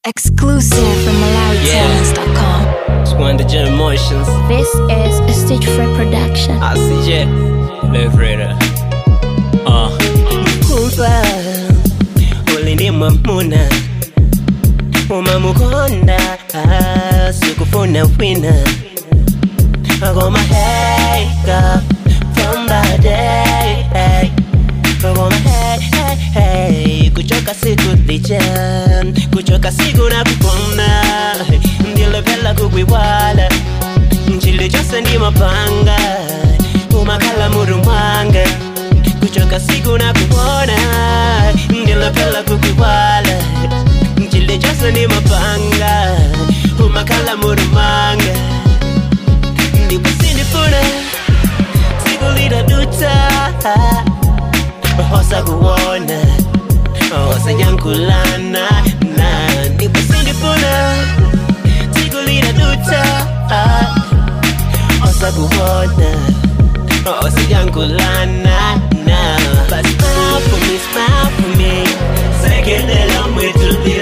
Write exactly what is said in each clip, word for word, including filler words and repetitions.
Exclusive from Malawi Talents dot com. It's one of the emotions. This is a Stage Free production. I see Jet. Live Raider. Uh. Kumpa. Ulindi mamuna. Umamukonda. Sukufuna wina. I got my head up from the day. I got my head, hey, hey. Kuchoka siku ticha. Kuchoka siku na kupona. Ndilo pela kukwiwala. Nchile jose ndi mapanga. Umakala murumanga. Kuchoka siku na kupona. Ndilo pela kukwiwala. Nchile jose ndi mapanga. Umakala murumanga. Ndipo sindifuna. Siku lida duta. Hosa kuona. Hosa yankulana. Na ndipo sindifuna. Siku lida duta. Hosa kuona. Hosa yankulana. Na but smile for me, smile for me. Second along with to the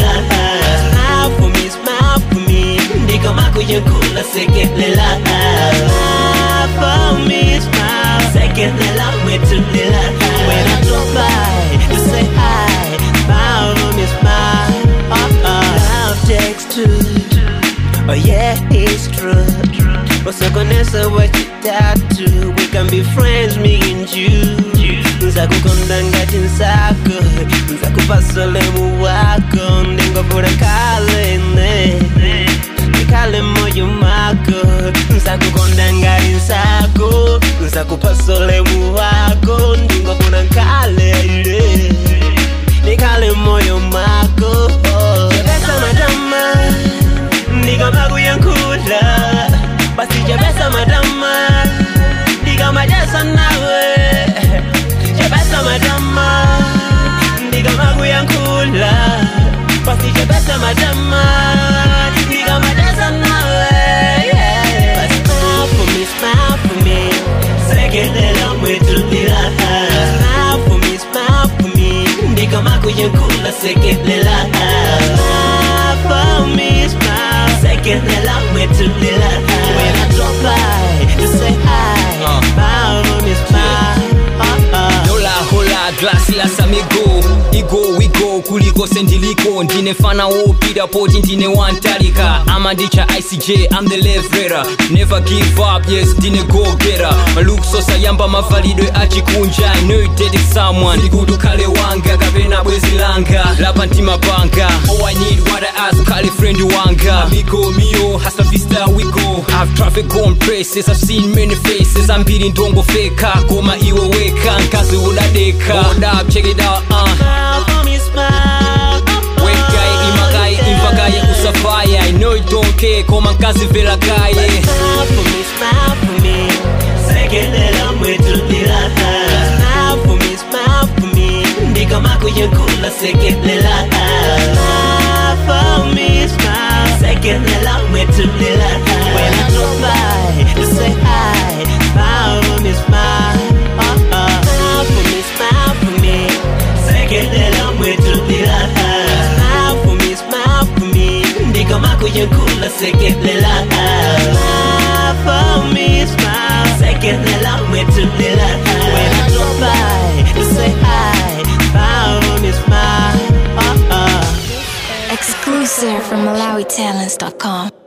smile for me, smile for me. Ndiko maku yankula second along. Smile for me, smile. Second along with to the when I drop by, you say hi. Smile for me, smile. Oh, oh. Love takes two. Oh yeah, it's true. But so connected what you tattoo. We can be friends, me and you. Nzaku kondanga tinsako. Nzaku pasole muwako. Ndingo pura kale ne. Kale moyo mako. Nzaku kondanga tinsako. Nzaku pasole muwako. Ndingo pura kale ne. Nikale moyo mako. Jabesa madama. Ndiga magu yankula. Basi jabesa madama. Ndiga majesa nawe. Jabesa madama. Ndiga magu yankula. Basi jabesa madama. Ndiga majesa nawe. But smile for me, smile for me. Second along with to the smile for me, smile for me. Ndiga magu yankula second along. Smile for me, smile. Second along with to the when I drop by, you say hi. Smile for me, smile. Hola hola glacias amigo. Igo we go kuliko sendiliko. Ndine fana wo pida poti ndine wantalika. I'm a dicha I C J, I'm the left raider. Never give up, yes, ndine go getter. Look so sayamba mavalido achikunja. I know you dated someone. Ndikudu kale wanga, kapena bwezi langa. Lapa ntima banga. Oh I need what I ask, kale friend wanga. Amigo mio, hasta vista we go. I've traveled on places, I've seen many faces. I'm beating dongo feka, koma iwe weka. Nkazi udadeka, hold up, check it out, uh. Smile for me, smile. Wekai, imagai, invagaye, usafaya. I know you don't care, koma nkazi vela gaye. Smile for me, smile for me. Second along with to the smile for me, smile for me. Ndika maku yankula second along. Smile for me, smile. Second along with to the when I drop by, you say hi. Smile for me, smile. Oh, oh. Smile for me, smile for me. Second along with to the smile for me, smile for me. Ndika maku yankula second along. Smile for me, smile. Second along with to the when I drop by, you say hi. Smile for me, smile. Oh, oh. Exclusive from Malawi Talents dot com.